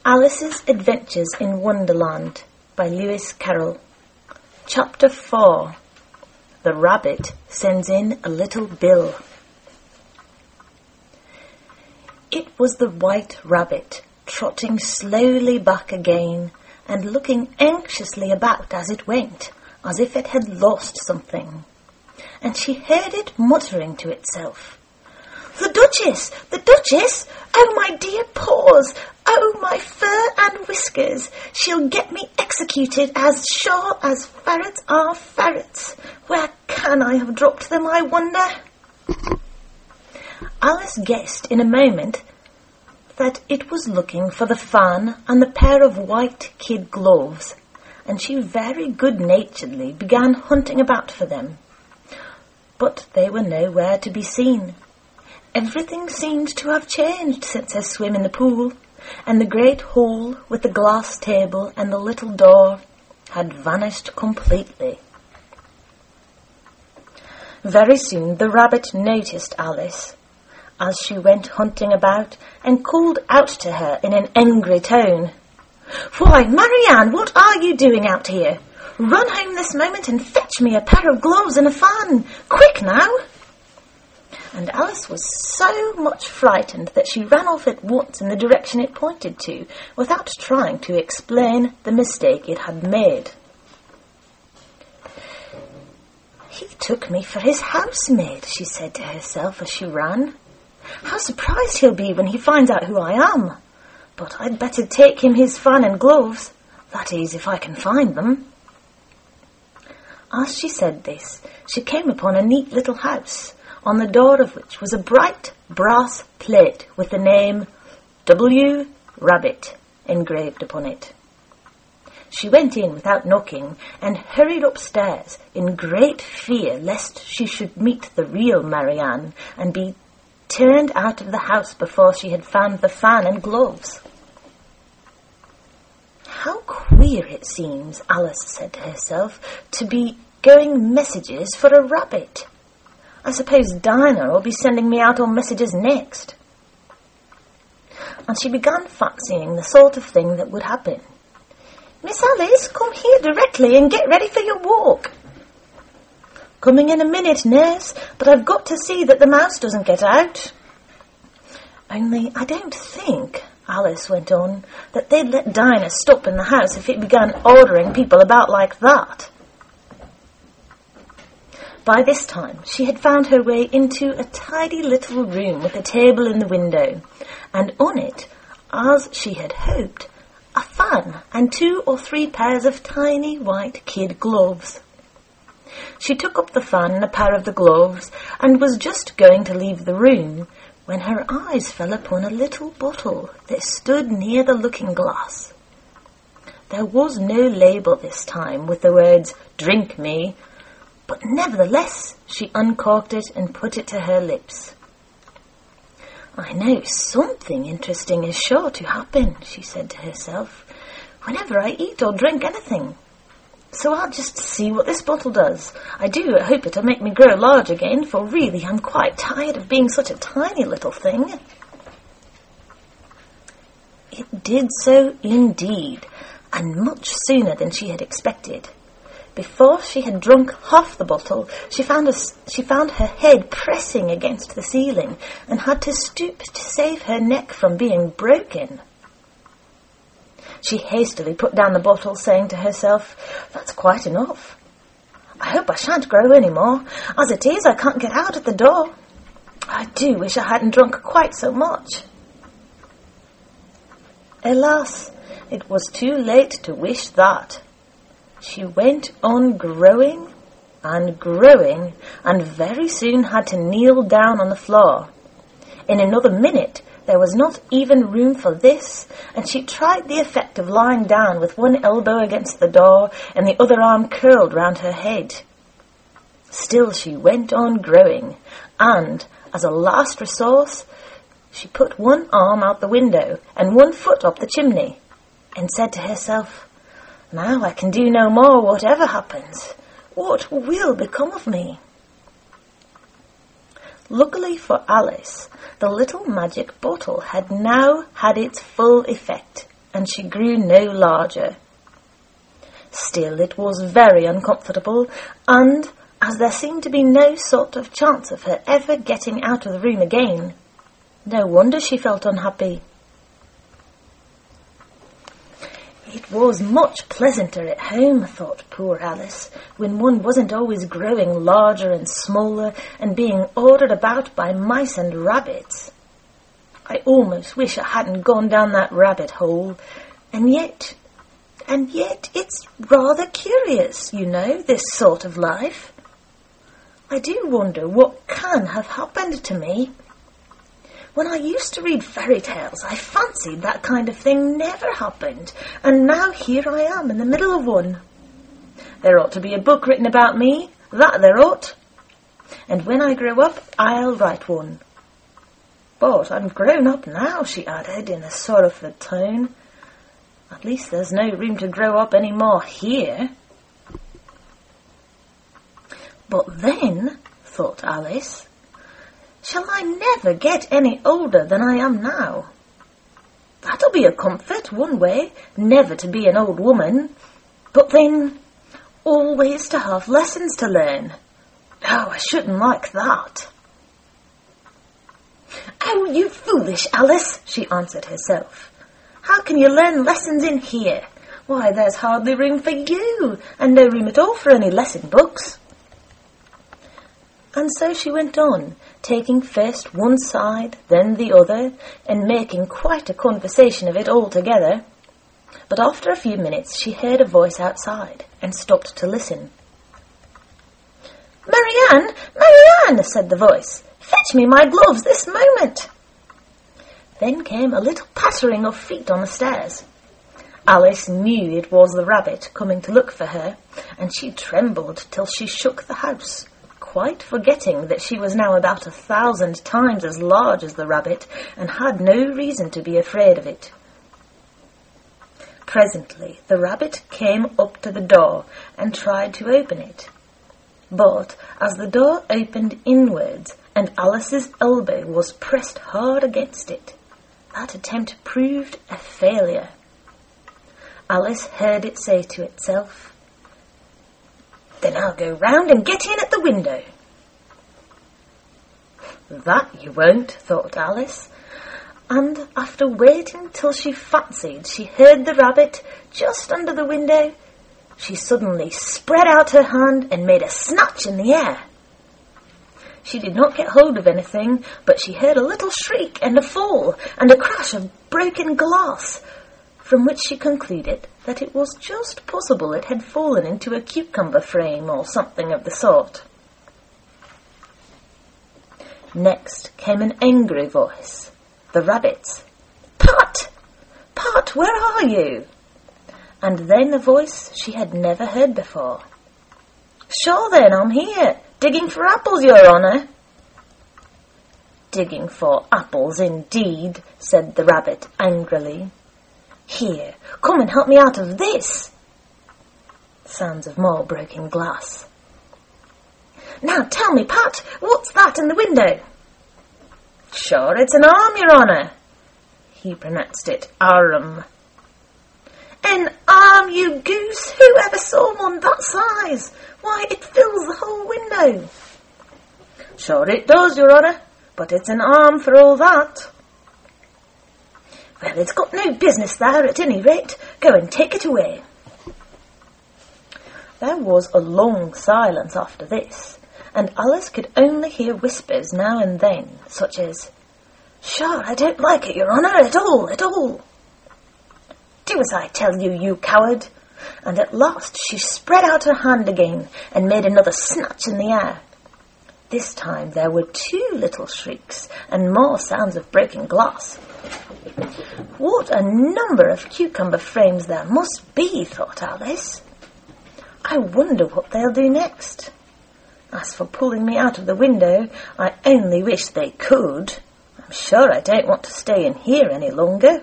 Alice's Adventures in Wonderland by Lewis Carroll. Chapter 4. The Rabbit Sends in a Little Bill. It was the White Rabbit, trotting slowly back again and looking anxiously about as it went, as if it had lost something. And she heard it muttering to itself, "The Duchess! The Duchess! Oh, my dear paws! Oh, my fur and whiskers! She'll get me executed as sure as ferrets are ferrets! Where can I have dropped them, I wonder?" Alice guessed in a moment that it was looking for the fan and the pair of white kid gloves, and she very good-naturedly began hunting about for them. But they were nowhere to be seen. Everything seemed to have changed since her swim in the pool, and the great hall with the glass table and the little door had vanished completely. Very soon the rabbit noticed Alice as she went hunting about and called out to her in an angry tone, "Why, Marianne, what are you doing out here? Run home this moment and fetch me a pair of gloves and a fan. Quick now!" And Alice was so much frightened that she ran off at once in the direction it pointed to, without trying to explain the mistake it had made. "He took me for his housemaid," she said to herself as she ran. "How surprised he'll be when he finds out who I am. But I'd better take him his fan and gloves, that is, if I can find them." As she said this, she came upon a neat little house, on the door of which was a bright brass plate with the name W. Rabbit engraved upon it. She went in without knocking and hurried upstairs in great fear lest she should meet the real Marianne and be turned out of the house before she had found the fan and gloves. "How queer it seems," Alice said to herself, "to be going messages for a rabbit. I suppose Dinah will be sending me out on messages next." And she began fancying the sort of thing that would happen. "Miss Alice, come here directly and get ready for your walk." "Coming in a minute, nurse, but I've got to see that the mouse doesn't get out." "Only I don't think," Alice went on, "that they'd let Dinah stop in the house if it began ordering people about like that." By this time she had found her way into a tidy little room with a table in the window, and on it, as she had hoped, a fan and 2 or 3 pairs of tiny white kid gloves. She took up the fan and a pair of the gloves and was just going to leave the room when her eyes fell upon a little bottle that stood near the looking-glass. There was no label this time with the words "Drink me," but nevertheless she uncorked it and put it to her lips. "I know something interesting is sure to happen," she said to herself, "whenever I eat or drink anything. So I'll just see what this bottle does. I do hope it'll make me grow large again, for really I'm quite tired of being such a tiny little thing." It did so indeed, and much sooner than she had expected. Before she had drunk half the bottle, she found her head pressing against the ceiling and had to stoop to save her neck from being broken. She hastily put down the bottle, saying to herself, "That's quite enough. I hope I shan't grow any more. As it is, I can't get out at the door. I do wish I hadn't drunk quite so much." Alas, it was too late to wish that. She went on growing and growing, and very soon had to kneel down on the floor. In another minute there was not even room for this, and she tried the effect of lying down with one elbow against the door and the other arm curled round her head. Still she went on growing, and, as a last resource, she put one arm out the window and one foot up the chimney, and said to herself, "Now I can do no more, whatever happens. What will become of me?" Luckily for Alice, the little magic bottle had now had its full effect, and she grew no larger. Still, it was very uncomfortable, and as there seemed to be no sort of chance of her ever getting out of the room again, no wonder she felt unhappy. It was much pleasanter at home, thought poor Alice, when one wasn't always growing larger and smaller and being ordered about by mice and rabbits. I almost wish I hadn't gone down that rabbit hole, and yet it's rather curious, you know, this sort of life. I do wonder what can have happened to me. When I used to read fairy tales, I fancied that kind of thing never happened, and now here I am in the middle of one. There ought to be a book written about me, that there ought. And when I grow up, I'll write one. But I'm grown up now, she added in a sorrowful tone. At least there's no room to grow up any more here. But then, thought Alice, shall I never get any older than I am now? That'll be a comfort, one way, never to be an old woman. But then, always to have lessons to learn. Oh, I shouldn't like that. Oh, you foolish Alice, she answered herself. How can you learn lessons in here? Why, there's hardly room for you, and no room at all for any lesson books. And so she went on, taking first one side, then the other, and making quite a conversation of it altogether. But after a few minutes she heard a voice outside, and stopped to listen. "Marianne, Marianne," said the voice, "fetch me my gloves this moment." Then came a little pattering of feet on the stairs. Alice knew it was the rabbit coming to look for her, and she trembled till she shook the house, quite forgetting that she was now about 1,000 times as large as the rabbit, and had no reason to be afraid of it. Presently the rabbit came up to the door and tried to open it. But as the door opened inwards and Alice's elbow was pressed hard against it, that attempt proved a failure. Alice heard it say to itself, "Then I'll go round and get in at the window." That you won't, thought Alice, and after waiting till she fancied she heard the rabbit just under the window, she suddenly spread out her hand and made a snatch in the air. She did not get hold of anything, but she heard a little shriek and a fall and a crash of broken glass, from which she concluded that it was just possible it had fallen into a cucumber frame or something of the sort. Next came an angry voice, the rabbit's. "Pat! Pat, where are you?" And then a voice she had never heard before. "Sure then, I'm here, digging for apples, your honour." "Digging for apples, indeed," said the rabbit angrily. "Here, come and help me out of this." Sounds of more broken glass. "Now tell me, Pat, what's that in the window?" "Sure, it's an arm, your honour." He pronounced it arm. "An arm, you goose! Who ever saw one that size? Why, it fills the whole window." "Sure it does, your honour, but it's an arm for all that." "Well, it's got no business there at any rate. Go and take it away." There was a long silence after this, and Alice could only hear whispers now and then, such as, "Sure, I don't like it, your honour, at all, at all." "Do as I tell you, you coward." And at last she spread out her hand again and made another snatch in the air. This time there were 2 little shrieks and more sounds of breaking glass. What a number of cucumber frames there must be, thought Alice. I wonder what they'll do next. As for pulling me out of the window, I only wish they could. I'm sure I don't want to stay in here any longer.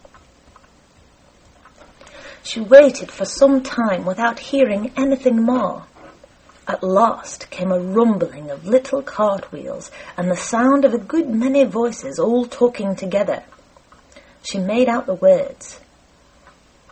She waited for some time without hearing anything more. At last came a rumbling of little cartwheels and the sound of a good many voices all talking together. She made out the words,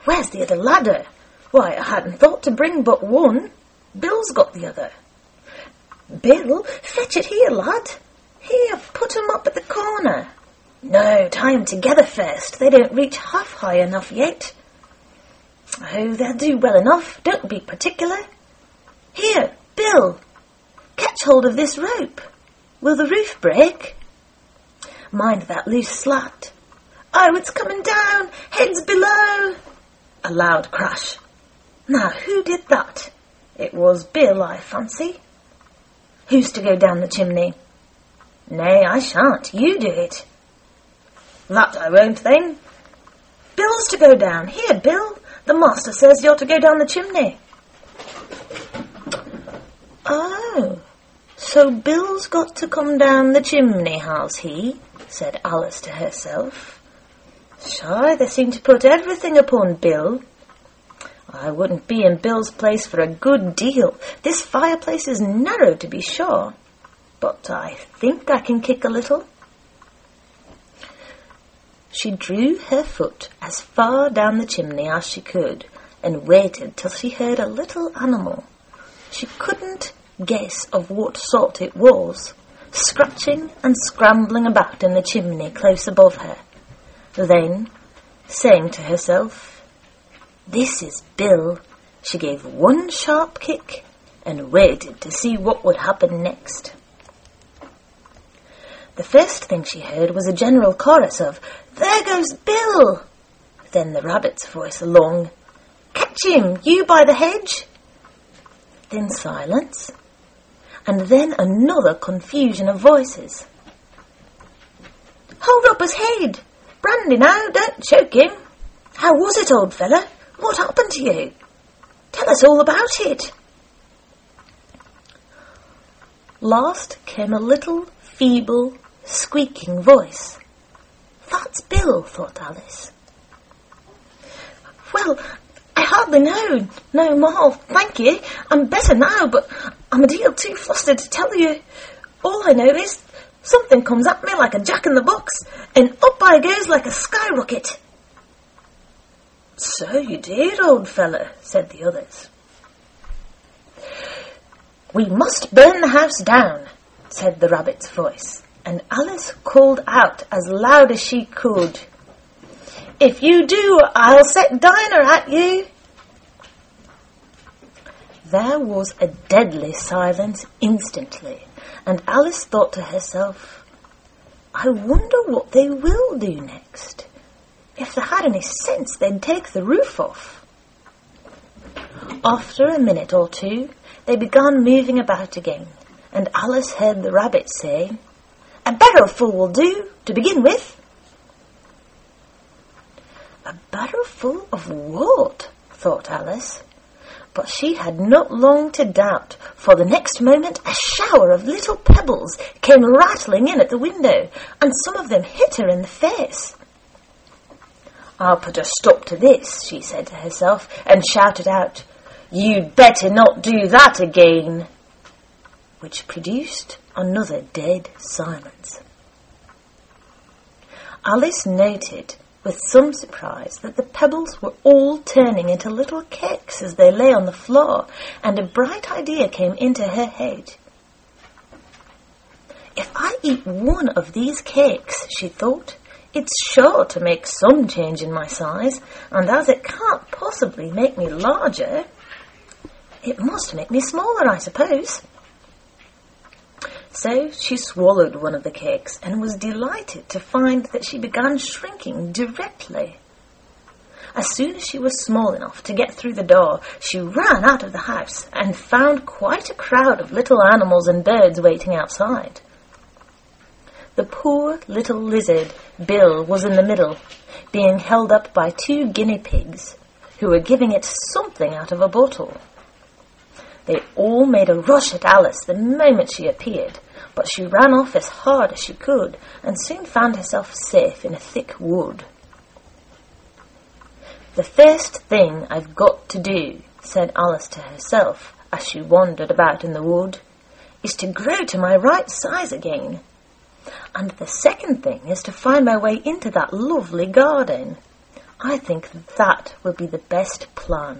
Where's the other ladder? Why, I hadn't thought to bring but one. Bill's got the other. Bill, fetch it here, lad. Here, put 'em up at the corner. No, tie 'em together first. They don't reach half high enough yet. Oh, they'll do well enough. Don't be particular. Here, Bill, catch hold of this rope. Will the roof break? Mind that loose slat. Oh, it's coming down. Heads below. A loud crash. Now, who did that? It was Bill, I fancy. Who's to go down the chimney? Nay, I shan't. You do it. That I won't, then. Bill's to go down. Here, Bill. The master says you're to go down the chimney. Oh, so Bill's got to come down the chimney, has he? Said Alice to herself. Shy, they seem to put everything upon Bill. I wouldn't be in Bill's place for a good deal. This fireplace is narrow, to be sure, but I think I can kick a little. She drew her foot as far down the chimney as she could and waited till she heard a little animal. She couldn't guess of what sort it was, scratching and scrambling about in the chimney close above her. Then, saying to herself, "This is Bill," she gave one sharp kick and waited to see what would happen next. The first thing she heard was a general chorus of, "There goes Bill!" Then the rabbit's voice along, "Catch him, you by the hedge!" Then silence, and then another confusion of voices. "Hold up his head! Brandy now, don't choke him! How was it, old fella? What happened to you? Tell us all about it!" Last came a little, feeble, squeaking voice. "That's Bill," thought Alice. "Well, I hardly know. No more, thank you. I'm better now, but I'm a deal too flustered to tell you. All I know is something comes at me like a jack-in-the-box, and up I goes like a skyrocket." "So you did, old fella," said the others. "We must burn the house down," said the rabbit's voice, and Alice called out as loud as she could, "If you do, I'll set Dinah at you." There was a deadly silence instantly, and Alice thought to herself, "I wonder what they will do next. If they had any sense, they'd take the roof off." After a minute or two, they began moving about again, and Alice heard the rabbit say, "A barrowful will do, to begin with." A barrowful of what? Thought Alice. But she had not long to doubt, for the next moment a shower of little pebbles came rattling in at the window, and some of them hit her in the face. "I'll put a stop to this," she said to herself, and shouted out, "You'd better not do that again," which produced another dead silence. Alice noted with some surprise that the pebbles were all turning into little cakes as they lay on the floor, and a bright idea came into her head. "If I eat one of these cakes," she thought, "it's sure to make some change in my size, and as it can't possibly make me larger, it must make me smaller, I suppose." So she swallowed one of the cakes and was delighted to find that she began shrinking directly. As soon as she was small enough to get through the door, she ran out of the house and found quite a crowd of little animals and birds waiting outside. The poor little lizard, Bill, was in the middle, being held up by 2 guinea pigs, who were giving it something out of a bottle. They all made a rush at Alice the moment she appeared, but she ran off as hard as she could and soon found herself safe in a thick wood. "The first thing I've got to do," said Alice to herself as she wandered about in the wood, "is to grow to my right size again. And the second thing is to find my way into that lovely garden. I think that would be the best plan."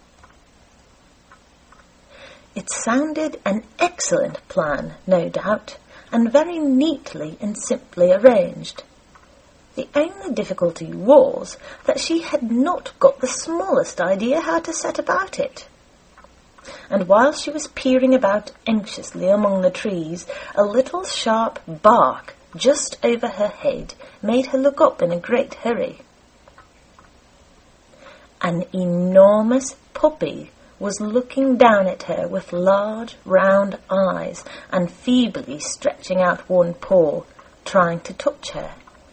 It sounded an excellent plan, no doubt, and very neatly and simply arranged. The only difficulty was that she had not got the smallest idea how to set about it. And while she was peering about anxiously among the trees, a little sharp bark just over her head made her look up in a great hurry. An enormous puppy was looking down at her with large round eyes and feebly stretching out one paw, trying to touch her.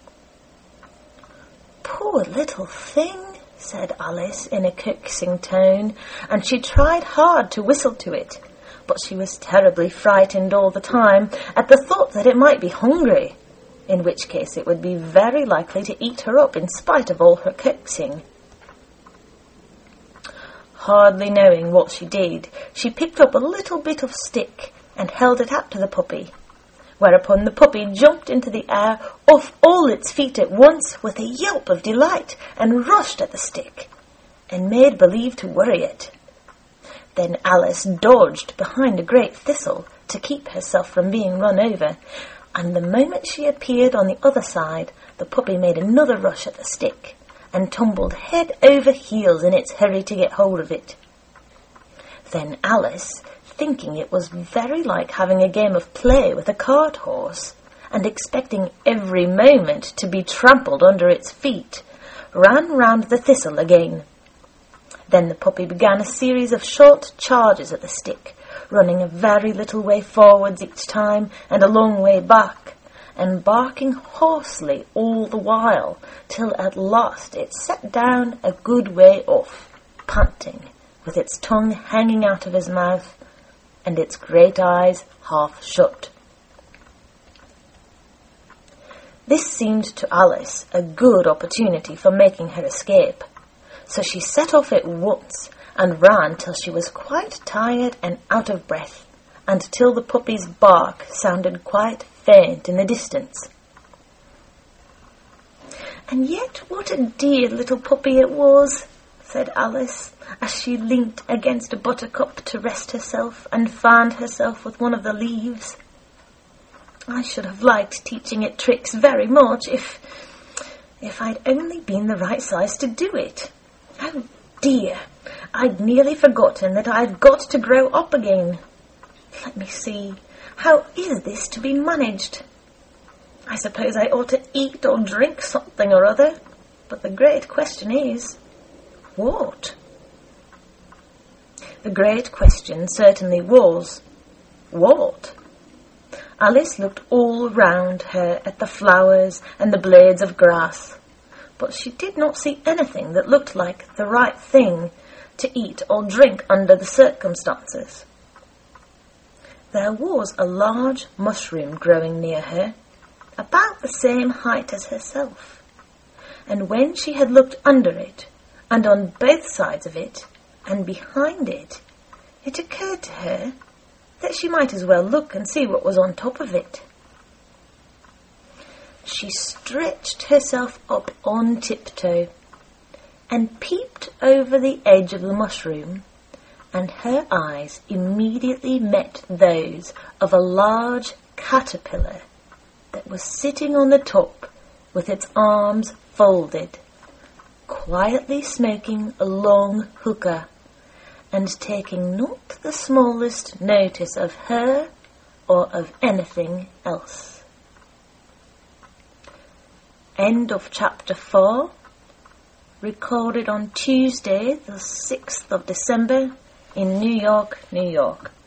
"Poor little thing," said Alice in a coaxing tone, and she tried hard to whistle to it, but she was terribly frightened all the time at the thought that it might be hungry, in which case it would be very likely to eat her up in spite of all her coaxing. Hardly knowing what she did, she picked up a little bit of stick and held it out to the puppy, whereupon the puppy jumped into the air off all its feet at once with a yelp of delight and rushed at the stick and made believe to worry it. Then Alice dodged behind a great thistle to keep herself from being run over, and the moment she appeared on the other side, the puppy made another rush at the stick and tumbled head over heels in its hurry to get hold of it. Then Alice, thinking it was very like having a game of play with a cart horse, and expecting every moment to be trampled under its feet, ran round the thistle again. Then the puppy began a series of short charges at the stick, running a very little way forwards each time and a long way back, and barking hoarsely all the while, till at last it sat down a good way off, panting, with its tongue hanging out of his mouth, and its great eyes half shut. This seemed to Alice a good opportunity for making her escape, so she set off at once and ran till she was quite tired and out of breath, and till the puppy's bark sounded quite faint in the distance. "And yet what a dear little puppy it was," said Alice, as she leant against a buttercup to rest herself and fanned herself with one of the leaves. "I should have liked teaching it tricks very much if I'd only been the right size to do it. Oh dear, I'd nearly forgotten that I'd got to grow up again. Let me see, how is this to be managed? I suppose I ought to eat or drink something or other, but the great question is, what?" The great question certainly was, what? Alice looked all round her at the flowers and the blades of grass, but she did not see anything that looked like the right thing to eat or drink under the circumstances. There was a large mushroom growing near her, about the same height as herself, and when she had looked under it, and on both sides of it, and behind it, it occurred to her that she might as well look and see what was on top of it. She stretched herself up on tiptoe and peeped over the edge of the mushroom, and her eyes immediately met those of a large caterpillar that was sitting on the top with its arms folded, quietly smoking a long hookah and taking not the smallest notice of her or of anything else. End of chapter 4, recorded on Tuesday the 6th of December in New York, New York.